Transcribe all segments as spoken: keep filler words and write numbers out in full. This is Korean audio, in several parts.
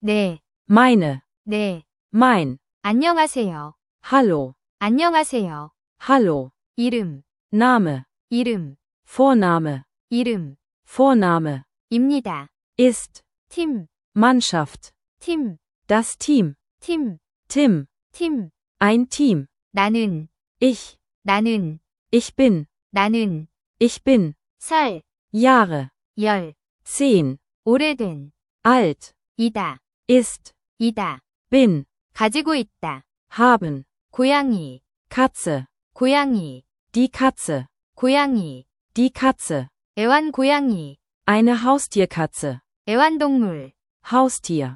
네, meine, 네. mein, 안녕하세요. hallo, 안녕하세요. hallo, 이름, Name, 이름, Vorname, 이름. Vorname, 입니다. ist, 팀, Mannschaft, 팀, das Team, 팀, Tim, 팀. ein Team, 나는, ich, 나는, ich bin, 나는. ich bin, 살, Jahre, 열. zehn, 오래된. alt, 이다, ist, 이다. bin, 가지고 있다. haben, 고양이, Katze, 고양이, die Katze, 고양이. die Katze, 애완고양이, eine Haustierkatze, 애완동물, Haustier,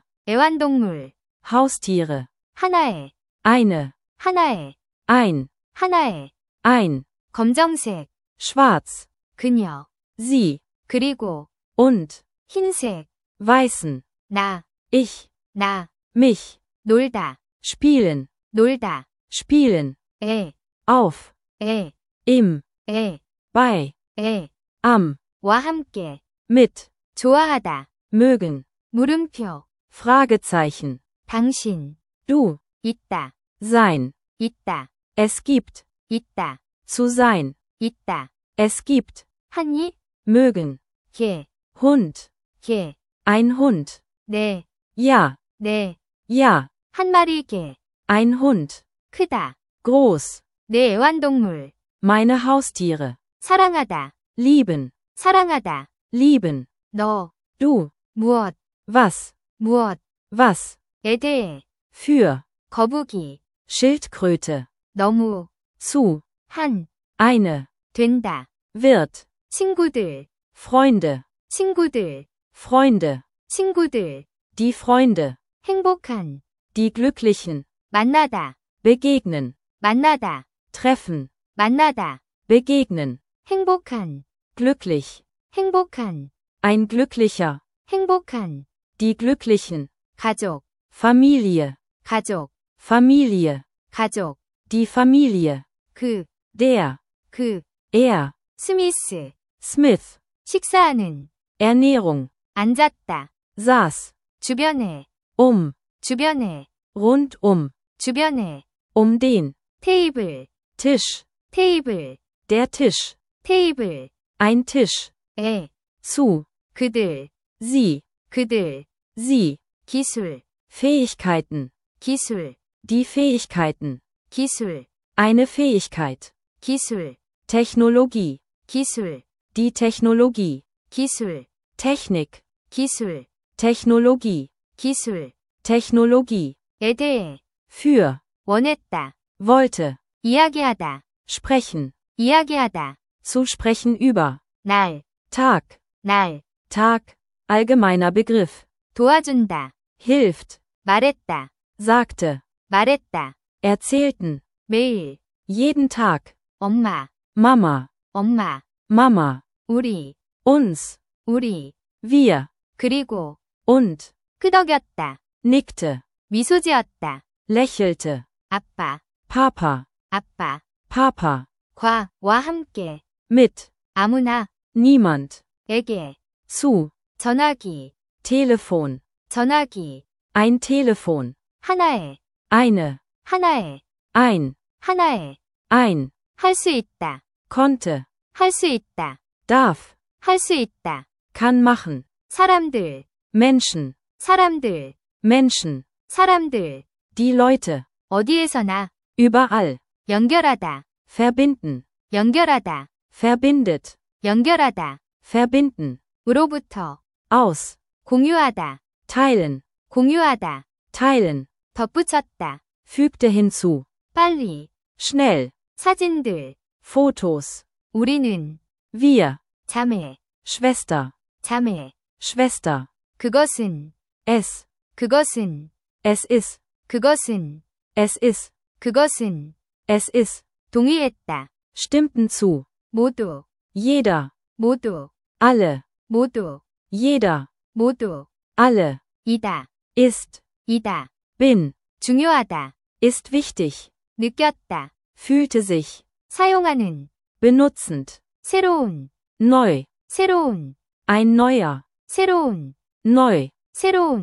애완동물. Haustiere, 하나의, eine, 하나의, ein, 하나의. ein, 검정색, schwarz, 그녀. sie, 그리고, und, 흰색, weißen, 나, ich, 나. mich, 놀다, spielen, 놀다. spielen, 애, auf, 애, im, 애, bei, 애. am, 와 함께. mit, 좋아하다. mögen, 물음표. Fragezeichen, 당신. du, 있다, sein, 있다, es gibt, 있다, zu sein, 있다. es gibt, 한이, mögen, 개, Hund, 개. ein Hund, 네, ja, 네. ja, 한 마리 개. ein Hund, 크다. groß, 내 애완동물. meine Haustiere, 사랑하다, lieben, 사랑하다. lieben, 너, du, 무엇, was, 무엇. was, 에 대해. für, 거북이. Schildkröte, 너무. zu, 한. eine, 된다. wird, 친구들, Freunde, 친구들, Freunde, 친구들. die Freunde, 행복한. die Glücklichen, 만나다, begegnen, 만나다, treffen, 만나다. begegnen, 행복한, glücklich, 행복한, ein Glücklicher, 행복한. die Glücklichen, 가족, Familie, 가족, Familie, 가족. die Familie, 그, der, 그. er, 스미스. Smith, 식사하는. Ernährung, 앉았다. saß, 주변에, um, 주변에, rundum, 주변에. um den, 테이블, Tisch, 테이블, der Tisch, 테이블. ein Tisch, 에, zu, 그들, sie, 그들. sie, 기술, Fähigkeiten, 기술, die Fähigkeiten, 기술, eine Fähigkeit, 기술, Technologie, 기술, die Technologie, 기술, Technik, 기술, Technologie, 기술. Technologie, 에 대해. für, 원했다. wollte, 이야기하다. sprechen, 이야기하다. zu sprechen über, 날, Tag, 날. Tag, allgemeiner Begriff, 도와준다. hilft, 말했다. sagte, 말했다. erzählten, 매일. jeden Tag, 엄마, Mama, 엄마. Mama, 우리, uns, 우리. wir, 그리고. und, 끄덕였다. nickte, 미소 지었다. lächelte, 아빠, Papa, 아빠. Papa, 과, 와 함께. mit, 아무나. niemand, 에게. zu, 전화기, Telefon, 전화기. ein Telefon, 하나에, eine, 하나에, ein, 하나에. ein, 할 수 있다. konnte, 할 수 있다. darf, 할 수 있다. kann machen, 사람들, Menschen, 사람들, Menschen, 사람들. die Leute, 어디에서나. überall, 연결하다, verbinden, 연결하다, verbindet, 연결하다. verbinden, 으로부터. aus, 공유하다, teilen, 공유하다. teilen, 덧붙였다. fügte hinzu, 빨리. schnell, 사진들. Fotos, 우리는. wir, 자매, Schwester, 자매. Schwester, 그것은. es, 그것은. es ist, 그것은. es ist, 그것은. es ist, 동의했다. stimmten zu, 모두, jeder, 모두, alle, 모두, jeder, 모두. alle, 이다, ist, 이다. bin, 중요하다. ist wichtig, 느꼈다. fühlte sich, 사용하는. benutzend, 새로운, neu, 새로운, ein neuer, 새로운, neu, 새로운.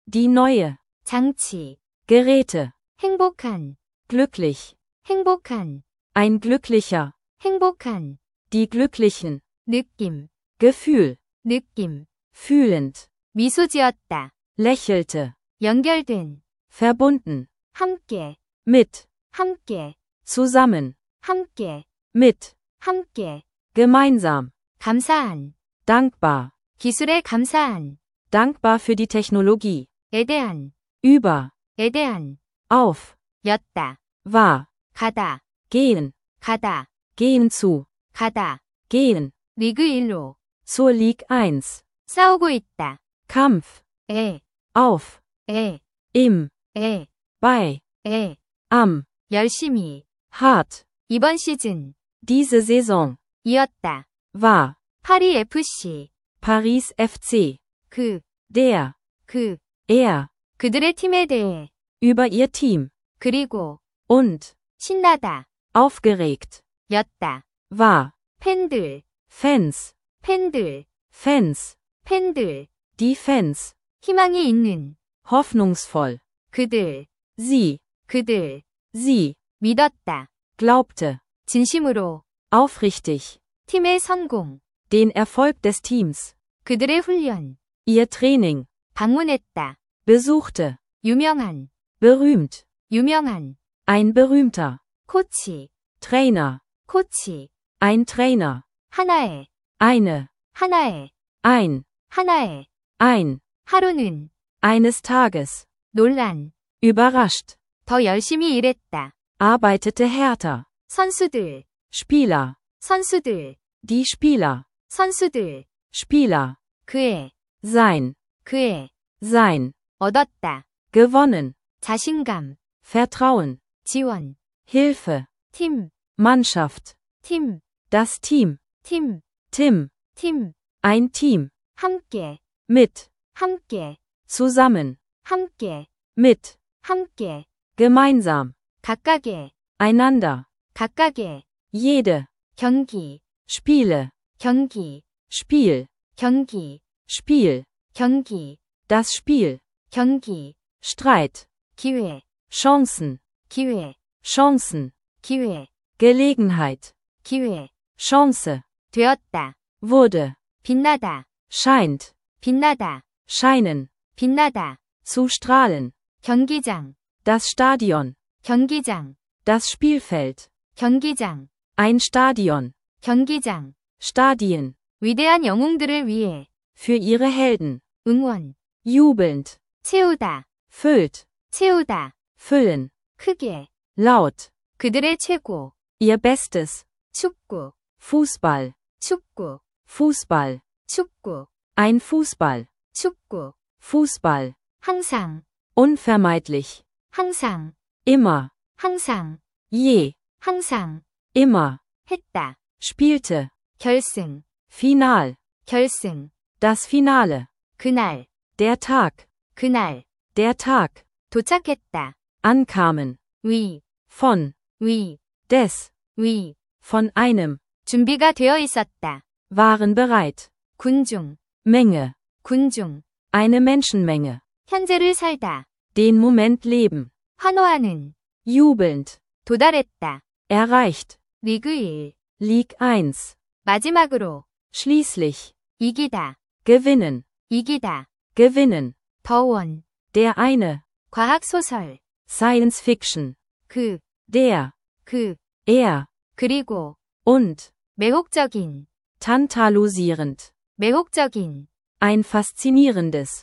Die neue. 장치, Geräte. 행복한, Glücklich. 행복한, Ein glücklicher. 행복한, Die Glücklichen. 느낌, Gefühl. 느낌, Fühlend. 미소 지었다, Lächelte. 연결된, Verbunden. 함께, Mit. 함께, Zusammen. 함께, Mit. 함께, Gemeinsam. 감사한, Dankbar. 기술에 감사한, Dankbar für die Technologie. 에 대한, Über. 에 대한, Auf. 였다, War. 가다, Gehen. 가다, Gehen zu. 가다, Gehen. 리그 일로, Zur Ligue eins. 싸우고 있다, Kampf. 에, Auf. 에, Im. 에, Bei. 에, Am. 열심히, Hart. 이번 시즌, Diese Saison. 이었다, War. 파리 에프씨, Paris F C. 그, Der. 그, Er. 그들의 팀에 대해, Über ihr Team. 그리고, Und. 신나다, Aufgeregt. 였다, War. 팬들, Fans. 팬들, Fans. 팬들, Die Fans. 희망이 있는, Hoffnungsvoll. 그들, Sie. 그들, Sie. 믿었다, Glaubte. 진심으로, Aufrichtig. 팀의 성공, Den Erfolg des Teams. 그들의 훈련, Ihr Training. 방문했다, Besuchte. 유명한, Berühmt. 유명한, Ein berühmter. 코치, Trainer. 코치, Ein Trainer. 하나의, Eine. 하나의, Ein. 하나의, Ein. 하루는, Eines Tages. 논란, Überrascht. 더 열심히 일했다, Arbeitete härter. 선수들, Spieler. 선수들, Die Spieler. 선수들, Spieler. 그의, Sein. 그의, Sein. 얻었다, Gewonnen. 자신감, Vertrauen. 지원, Hilfe. 팀, Mannschaft. 팀, Das Team. 팀, Tim. 팀, Ein Team. 함께, Mit. 함께, Zusammen. 함께, Mit. 함께, Gemeinsam. 각각의, Einander. 각각의, Jede. 경기, Spiele. 경기, Spiel. 경기, Spiel. 경기, Das Spiel. 경기, Streit. 기회, Chancen. 기회, Chancen. 기회, Gelegenheit. 기회, Chance. 되었다, Wurde. 빛나다, Scheint. 빛나다, Scheinen. 빛나다, Zu strahlen. 경기장, Das Stadion. 경기장, Das Spielfeld. 경기장, Ein Stadion. 경기장, Stadien. 위대한 영웅들을 위해, Für ihre Helden. 응원, Jubelnd. 채우다, Füllt. 채우다, Füllen. 크게, Laut. 그들의 최고, Ihr Bestes. 축구, Fußball. 축구, Fußball. 축구, Ein Fußball. 축구, Fußball. 항상, Unvermeidlich. 항상, Immer. 항상, Je. 항상, Immer. 했다, Spielte. 결승, Final. 결승, Das Finale. 그날, Der Tag. 그날, Der Tag. 도착했다, Ankamen. 위, Von. 위, Des. 위, Von einem. 준비가 되어 있었다, Waren bereit. 군중, Menge. 군중, Eine Menschenmenge. 현재를 살다, Den Moment leben. 환호하는, Jubelnd. 도달했다, Erreicht. 리그 일, Ligue eins. 마지막으로, Schließlich. 이기다, Gewinnen. 이기다, Gewinnen. 더원, Der eine. 과학소설, Science Fiction. 그, Der. 그, Er. 그리고, Und. 매혹적인, Tantalisierend. 매혹적인, Ein faszinierendes.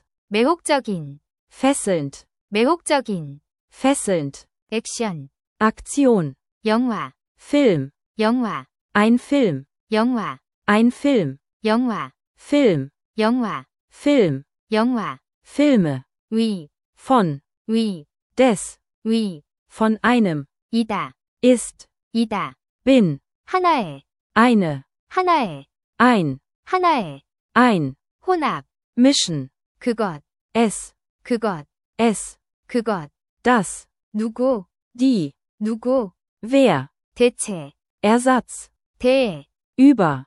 매혹적인, Fesselnd. 매혹적인, Fesselnd. 액션, Aktion. 영화, Film. 영화, Ein Film. 영화, Ein Film. 영화, Film. 영화, Film. 영화, Filme. 위, Von. 위, Des. 위, Von einem. 이다, Ist. 이다, Bin. 하나의, Eine. 하나의, Ein. 하나의, Ein. 혼합, Mischen. 그것, Es. 그것, Es. 그것, Das. 누구, Die. 누구, Wer. 대체, Ersatz. 대, Über.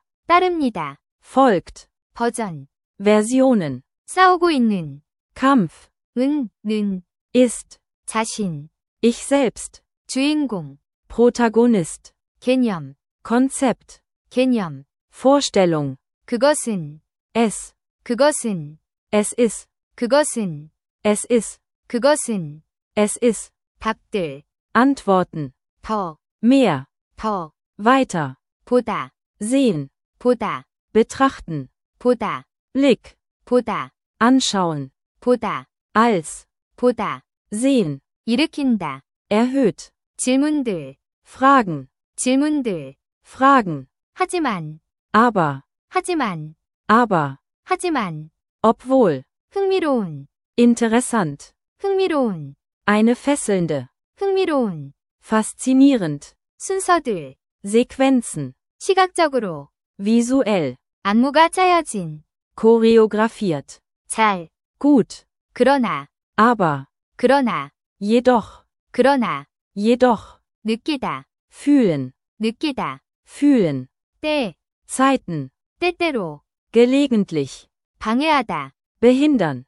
따릅니다, Folgt. 버전, Versionen. 싸우고 있는, Kampf. 은, 는, ist, 자신, ich selbst, 주인공, Protagonist, 개념, Konzept, 개념, Vorstellung, 그것은, es, 그것은, es ist, 그것은, es ist, 그것은, es ist, 답들, Antworten, 더, mehr, 더, weiter, 보다, sehen, 보다, betrachten, 보다, Blick, 보다, anschauen, 보다, als, 보다, sehen, 일으킨다, erhöht, 질문들, fragen, 질문들, fragen, 하지만, aber, 하지만, aber, 하지만, obwohl, 흥미로운, interessant, 흥미로운, eine fesselnde, 흥미로운, faszinierend, 순서들, Sequenzen, 시각적으로, visuell, 안무가 짜여진, choreografiert, 잘, gut, 그러나, aber, 그러나, jedoch, 그러나, jedoch, 느끼다, fühlen, 느끼다, fühlen, 때, Zeiten, 때때로, gelegentlich, 방해하다, behindern,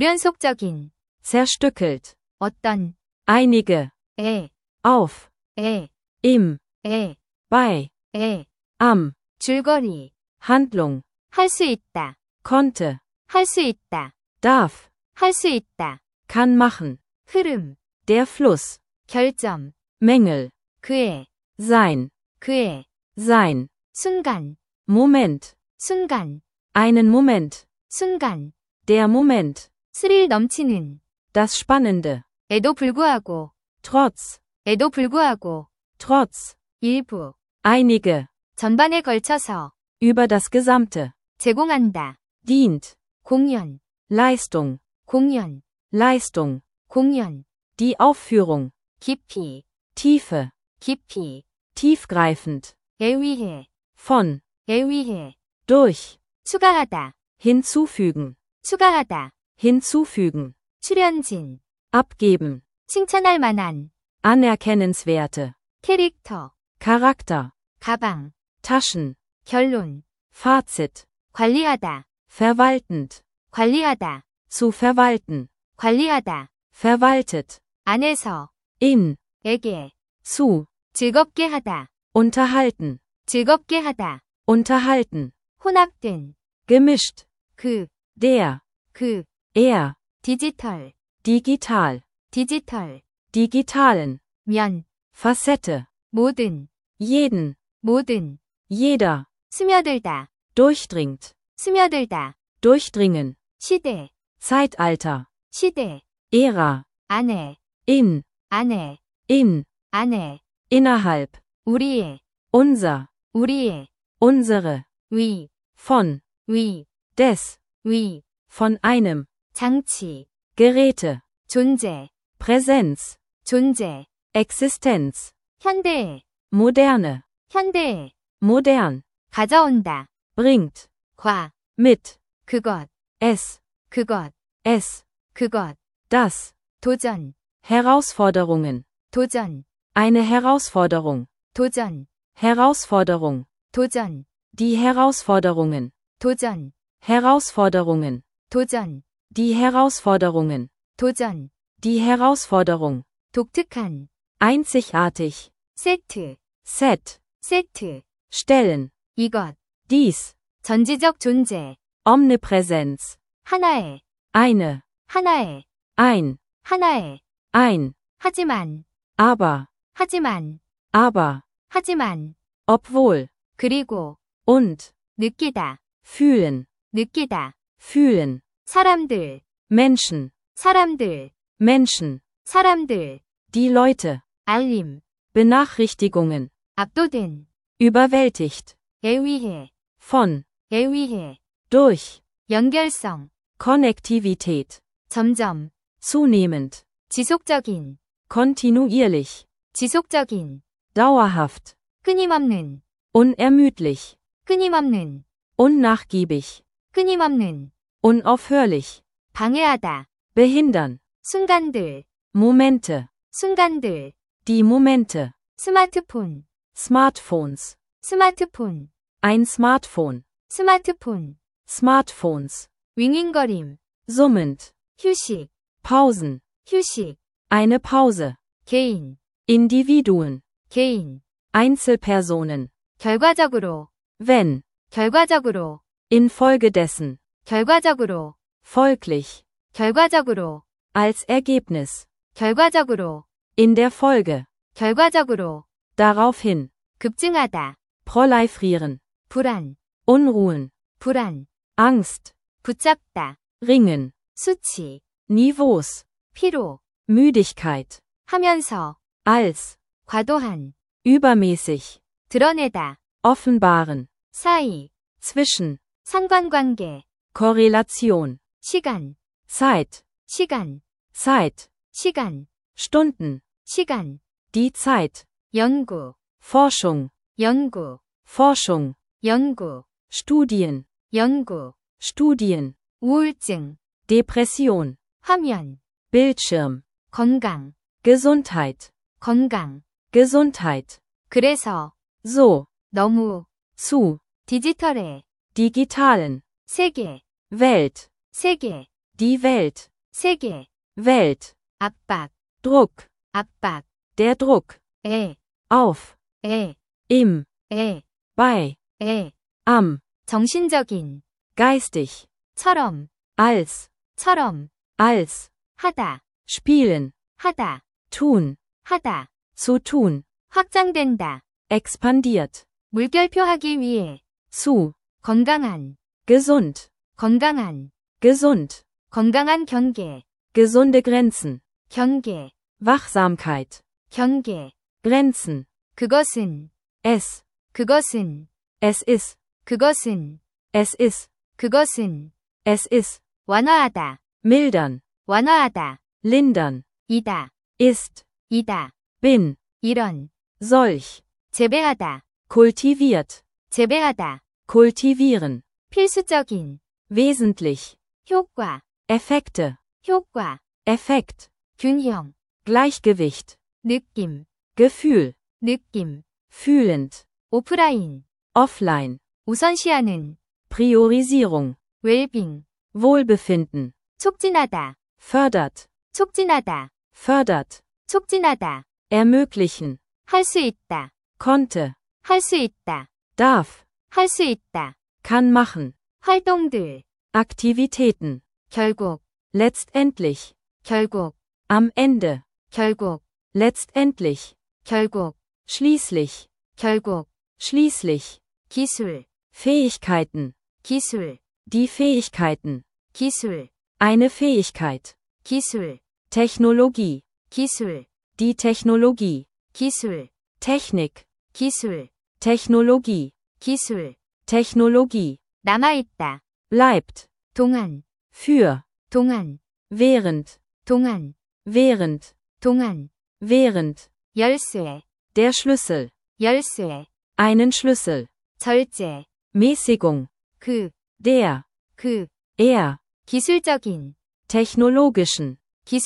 불연속적인, zerstückelt, 어떤, einige, 에, auf, 에, im, 에, bei, 에, am, 줄거리, Handlung, 할 수 있다, konnte, 할 수 있다, darf, 할 수 있다, kann machen, 흐름, der Fluss, 결점, Mängel, 그의, sein, 그의, sein, 순간, Moment, 순간, einen Moment, 순간, der Moment, 스릴 넘치는, das Spannende, 에도 불구하고, trotz, 에도 불구하고, trotz, 일부, einige, 전반에 걸쳐서, über das Gesamte, 제공한다, dient, 공연, Leistung, 공연, Leistung, 공연, die Aufführung, 깊이, Tiefe, 깊이, tiefgreifend, 에 위해, von, 에 위해, durch, 추가하다, hinzufügen, 추가하다, hinzufügen, 출연진, abgeben, 칭찬할 만한, anerkennenswerte, 캐릭터, Charakter, 가방, Taschen, 결론, Fazit, 관리하다, verwaltend, 관리하다, zu verwalten, 관리하다, verwaltet, 안에서, in, 에게, zu, 즐겁게 하다, unterhalten, 즐겁게 하다, unterhalten, 혼합된, gemischt, 그, der, 그, er, 디지털, digital, 디지털, digitalen, 면, Facette, 모든, jeden, 모든, jeder, 스며들다, durchdringt, 스며들다, durchdringen, 시대, Zeitalter, 시대, Ära, 안에, in, 안에, in, 안에, innerhalb, 우리의, unser, 우리의, unsere, 위, von, 위, des, 위, von einem, 장치, Geräte, 존재, Präsenz, 존재, Existenz, 현대에, moderne, 현대에, modern, 가져온다, bringt, 과, mit, 그것, es, 그것, es, 그것, das, 도전, Herausforderungen, 도전, eine Herausforderung, 도전, Herausforderung, 도전, die Herausforderungen, 도전, Herausforderungen, 도전, die Herausforderungen, 도전, die Herausforderung, 독특한, einzigartig, 세트, set, 세트, stellen, 이것, dies, 전지적 존재, Omnipräsenz, 하나의, eine, 하나의, ein, 하나의, ein, 하지만, aber, 하지만, aber, 하지만, obwohl, 그리고, und, 느끼다, fühlen, 느끼다, fühlen, 사람들, Menschen, 사람들, Menschen, 사람들, die Leute, 알림, Benachrichtigungen, 압도된, überwältigt, 에 위해, von, 에 위해, durch, 연결성, Konnektivität, 점점, zunehmend, 지속적인, kontinuierlich, 지속적인, dauerhaft, 끊임없는, unermüdlich, 끊임없는, unnachgiebig, 끊임없는, unaufhörlich, 방해하다, behindern, 순간들, Momente, 순간들, die Momente, 스마트폰, Smartphones, 스마트폰, ein Smartphone, 스마트폰, Smartphones, 윙윙거림, summend, 휴식, Pausen. 휴식, Eine Pause. 개인, Individuen. 개인, Einzelpersonen. 결과적으로, Wenn. 결과적으로, Infolgedessen. 결과적으로, Folglich. 결과적으로, Als Ergebnis. 결과적으로, In der Folge. 결과적으로, Daraufhin. 급증하다, Proliferieren. 불안, Unruhen. 불안, Angst. 붙잡다, Ringen. 수치, Niveaus. 피로, Müdigkeit. 하면서, Als. 과도한, Übermäßig. 드러내다, Offenbaren. 사이, Zwischen. 상관관계, Korrelation. 시간, Zeit. 시간, Zeit. 시간, Stunden. 시간, Die Zeit. 연구, Forschung. 연구, Forschung. 연구, Studien. 연구, Studien. 우울증, Depression. 화면, Bildschirm. 건강, Gesundheit. 건강. Gesundheit. 그래서, So. 너무, Zu. 디지털에, Digitalen. 세계, Welt. 세계, Die Welt. 세계, Welt. 압박, Druck. 압박, Der Druck. 에, Auf. 에, Im. 에, Bei. 에, Am. 정신적인, Geistig. 처럼, Als. 처럼, Als. 하다, Spielen. 하다, Tun. 하다, Zu tun. 확장된다, Expandiert. 물결표하기 위해, Zu. 건강한, Gesund. 건강한, Gesund. 건강한 경계, Gesunde Grenzen. 경계, Wachsamkeit. 경계, Grenzen. 그것은, Es. 그것은, Es ist. 그것은, Es ist. 그것은, Es ist. 완화하다, Mildern. 완화하다, Lindern. 이다, Ist. 이다, Bin. 이런, Solch. 재배하다, Kultiviert. 재배하다, Kultivieren. 필수적인, Wesentlich. 효과, Effekte. 효과, Effekt. 균형, Gleichgewicht. 느낌, Gefühl. 느낌, Fühlend. 오프라인, Offline. 우선시하는, Priorisierung. 웰빙, Wohlbefinden. 촉진하다, Fördert. 촉진하다, Fördert. 촉진하다, Ermöglichen. 할 수 있다, Konnte. 할 수 있다, Darf. 할 수 있다, Kann machen. 활동들, Aktivitäten. 결국, Letztendlich. 결국, Am Ende. 결국, Letztendlich. 결국, Schließlich. 결국, Schließlich. 기술, Fähigkeiten. 기술, Die Fähigkeiten. 기술, Eine Fähigkeit. 기술, Technologie. 기술, Die Technologie. 기술, Technik. 기술, Technologie. 기술, Technologie. 남아있다, Bleibt. 동안, Für. 동안, Während. 동안, Während. 동안, Während. 열쇠, Der Schlüssel. 열쇠, Einen Schlüssel. 절제, Mäßigung. 그, Der. 그, Er. 기술적인, Technologischen.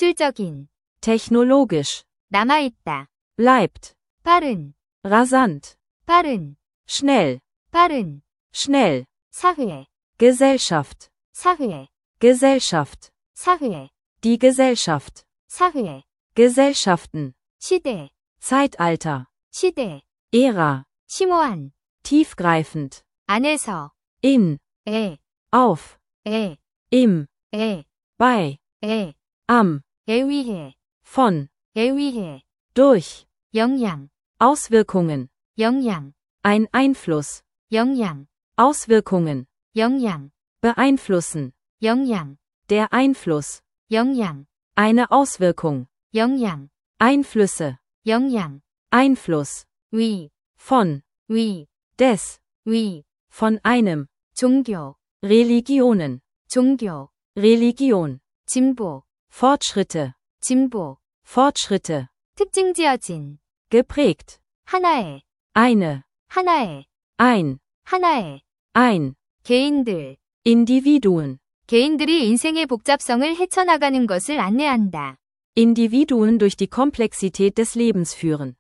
기술적인, Technologisch. 남아있다, Bleibt. 빠른, Rasant. 빠른, Schnell. 빠른, Schnell. 사회, Gesellschaft. 사회, Gesellschaft. 사회, Die Gesellschaft. 사회, Gesellschaften. 시대, Zeitalter. 시대, Ära. 심오한, Tiefgreifend. 안에서, In. 에, Auf. 에, Im. 에, Bei. 에, Am. 에 위해, Von. 에 위해, Durch. 영향, Auswirkungen. 영향, Ein Einfluss. 영향, Auswirkungen. 영향, Beeinflussen. 영향, Der Einfluss. 영향, Eine Auswirkung. 영향, Einflüsse. 영향, Einfluss. 위, Von. 위, Des. 위, Von einem. 종교, Religionen. 종교, Religion. 진보, Fortschritte. 진보, Fortschritte. 특징 지어진, Geprägt. 하나의, Eine. 하나의, Ein. 하나의, Ein. 개인들, Individuen. 개인들이 인생의 복잡성을 헤쳐나가는 것을 안내한다. Individuen durch die Komplexität des Lebens führen.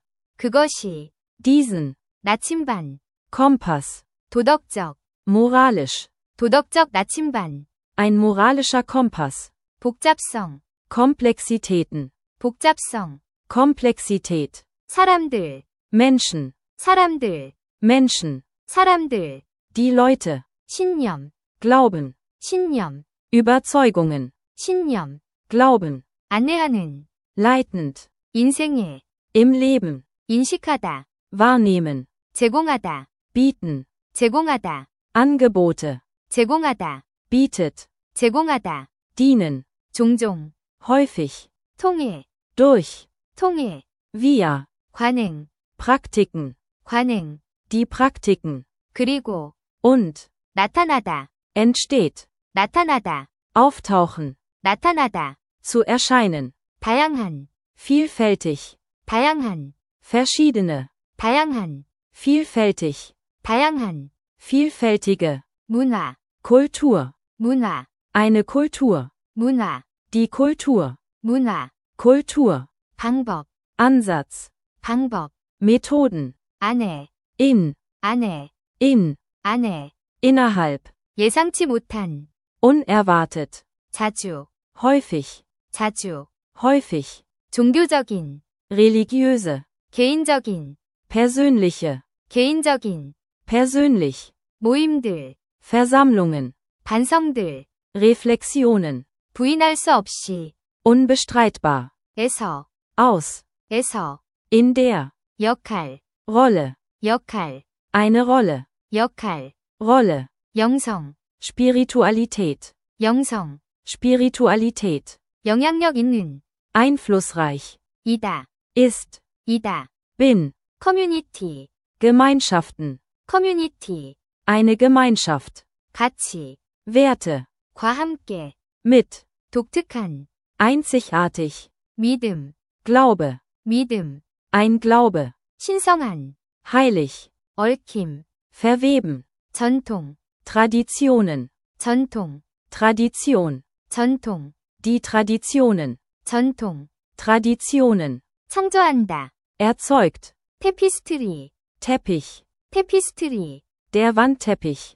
그것이, Diesen. 나침반, Kompass. 도덕적, Moralisch. 도덕적 나침반, Ein moralischer Kompass. 복잡성, Komplexitäten. 복잡성, Komplexität. 사람들, Menschen. 사람들, Menschen. 사람들, Die Leute. 신념, Glauben. 신념, Überzeugungen. 신념, Glauben. 안내하는, Leitend. 인생에, Im Leben. 인식하다, Wahrnehmen. 제공하다, Bieten. 제공하다, Angebote. 제공하다, Bietet. 제공하다, Dienen. 종종, Häufig. 통해, Durch. 통해, Via. 관행, Praktiken. 관행, Die Praktiken. 그리고, Und. 나타나다, Entsteht. 나타나다, Auftauchen. 나타나다, Zu erscheinen. 다양한, Vielfältig. 다양한, Verschiedene. 다양한, Vielfältig. 다양한, Vielfältige. 문화, Kultur. 문화, Eine Kultur. 문화, Die Kultur. 문화, Kultur. 방법, Ansatz. 방법, Methoden. 안에, In. 안에, In. 안에, Innerhalb. 예상치 못한, Unerwartet. 자주, Häufig. 자주, Häufig. 종교적인, Religiöse. 개인적인, Persönliche. 개인적인, Persönlich. 모임들, Versammlungen. 반성들, Reflexionen. 부인할 수 없이, Unbestreitbar. 에서, Aus. 에서, In der. 역할, Rolle. 역할, Eine Rolle. 역할, Rolle. 영성, Spiritualität. 영성, Spiritualität. 영향력 있는, Einflussreich. 이다, Ist. 이다, Bin. 커뮤니티, Gemeinschaften. 커뮤니티, Eine Gemeinschaft. 가치, Werte. 과 함께, Mit. 독특한, Einzigartig. 믿음, Glaube. 믿음, Ein Glaube. 신성한, Heilig. 얽힘, Verweben. 전통, Traditionen. 전통, Tradition. 전통, Die Traditionen. 전통, Traditionen. 창조한다, Erzeugt. 테피스트리, Teppich. 테피스트리, Der Wandteppich.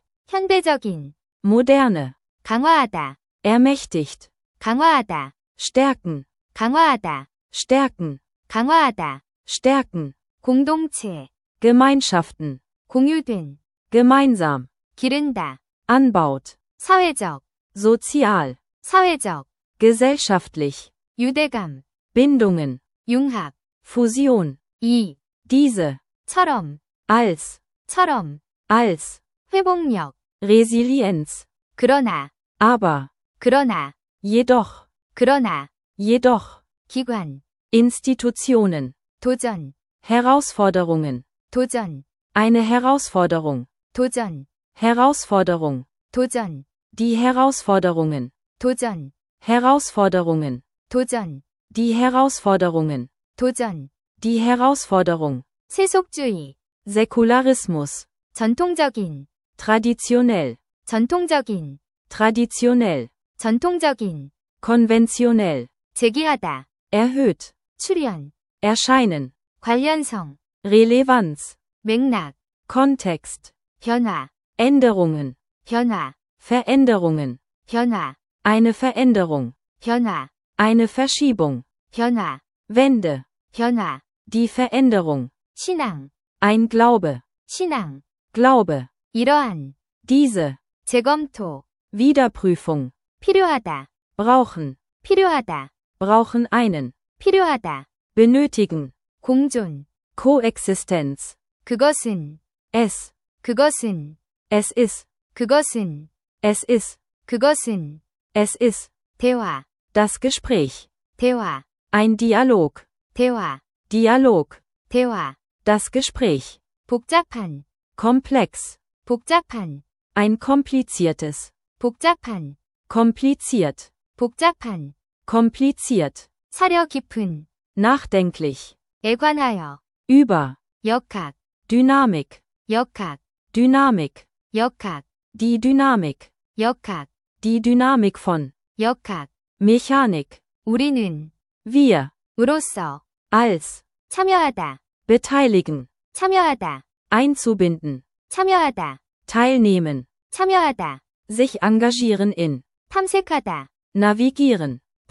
현대적인, Moderne. 강화하다, Ermächtigt. 강화하다, Stärken. 강화하다, Stärken. 강화하다, Stärken. 공동체, Gemeinschaften. 공유된, Gemeinsam. 기른다, Anbaut. 사회적, Sozial. 사회적, Gesellschaftlich. 유대감, Bindungen. 융합, Fusion. 이, Diese. 처럼, Als. 처럼, Als. 회복력, Resilienz. 그러나, Aber. 그러나, Jedoch. 그러나, Jedoch. 기관, Institutionen. 도전, Herausforderungen. 도전, Eine Herausforderung. 도전, Herausforderung. 도전, Die Herausforderungen. 도전, Herausforderungen. 도전, Die Herausforderungen. 도전, Die Herausforderung. 세속주의, Säkularismus. 전통적인, Traditionell. 전통적인, Traditionell. 전통적인, Konventionell. 제기하다, Erhöht. 출현, Erscheinen. 관련성, Relevanz. 맥락, Kontext. 변화, Änderungen. 변화, Veränderungen. 변화, Eine Veränderung. 변화, Eine Verschiebung. 변화, Wende. 변화, Die Veränderung. 신앙, Ein Glaube. 신앙, Glaube. 이러한, Diese. 재검토, Wiederprüfung. 필요하다, Brauchen. 필요하다, Brauchen einen. 필요하다, Benötigen. 공존, Koexistenz. 그것은, Es. 그것은, Es ist. 그것은, Es ist. 그것은, Es ist. 대화, Das Gespräch. 대화, Ein Dialog. 대화, Dialog. 대화, Das Gespräch. 복잡한, Komplex. 복잡한, Ein kompliziertes. 복잡한, Kompliziert. 복잡한, Kompliziert. 사려 깊은, Nachdenklich. 애관하여, Über. 역학, Dynamik. 역학, Dynamik. 역학, Die Dynamik. 역학, Die Dynamik von. 역학, Mechanik. 우리는, Wir. 으로써, Als. 참여하다, Beteiligen. 참여하다, Einzubinden. 참여하다, Teilnehmen. 참여하다, Sich engagieren in. 탐색하다, Navigieren.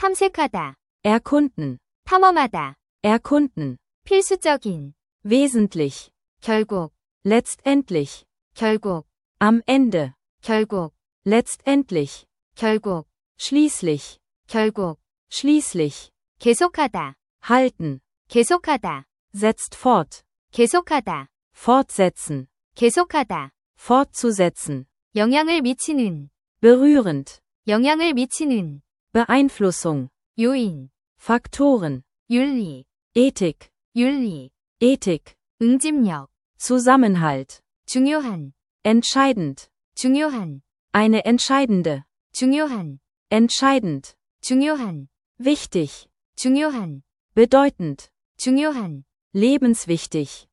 탐색하다, erkunden, 탐험하다, erkunden, 필수적인, wesentlich, 결국, letztendlich, 결국, am Ende, 결국, letztendlich, 결국, schließlich, 결국, schließlich, 계속하다, halten, 계속하다, setzt fort, 계속하다, fortsetzen, 계속하다, fortzusetzen, 영향을 미치는, berührend, 영향을 미치는, Beeinflussung, 요인, Faktoren, 윤리, Ethik, 윤리, Ethik, 응집력, Zusammenhalt, 중요한, entscheidend, 중요한, eine entscheidende, 중요한, entscheidend, 중요한, wichtig, 중요한, bedeutend, 중요한, lebenswichtig,